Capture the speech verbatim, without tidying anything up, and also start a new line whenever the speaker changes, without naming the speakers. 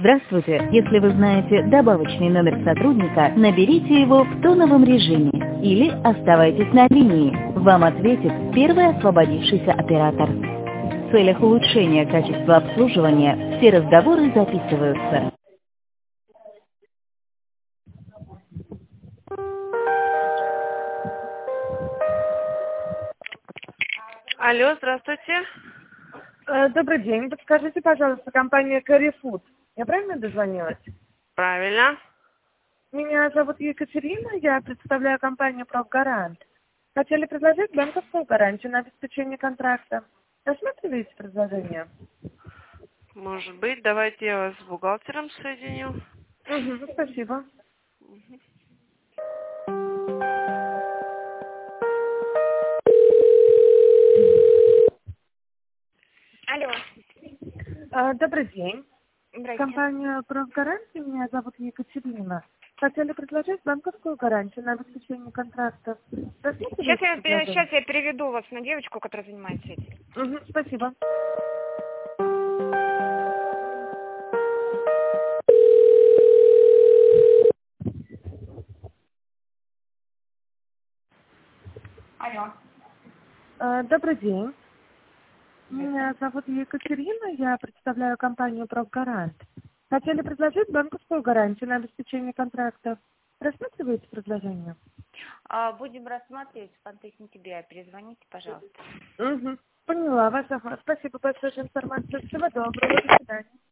Здравствуйте! Если вы знаете добавочный номер сотрудника, наберите его в тоновом режиме или оставайтесь на линии. Вам ответит первый освободившийся оператор. В целях улучшения качества обслуживания все разговоры записываются.
Алло, здравствуйте.
Э, Добрый день. Подскажите, пожалуйста, компания Curry Food. Я правильно дозвонилась?
Правильно.
Меня зовут Екатерина, я представляю компанию «Профгарант». Хотели предложить банковскую гарантию на обеспечение контракта. Рассматриваете предложение?
Может быть, давайте я вас с бухгалтером соединю.
Угу, спасибо.
Алло.
Э, Добрый день.
Здрасте.
Компания «Профгарант», меня зовут Екатерина. Хотели предложить банковскую гарантию на обеспечение контракта.
Сейчас я,
Рассматриваете
сейчас я переведу вас на девочку, которая занимается этим.
предложение? Угу, спасибо.
Алло.
Э, Добрый день. Меня зовут Екатерина, я представляю компанию «Профгарант». Хотели предложить банковскую гарантию на обеспечение контракта. Рассматриваете предложение?
А, будем рассматривать в Фантехнике Би Ай. Перезвоните, пожалуйста.
Угу. Поняла вас. Ага. Спасибо большое за информацию. Всего доброго. До свидания.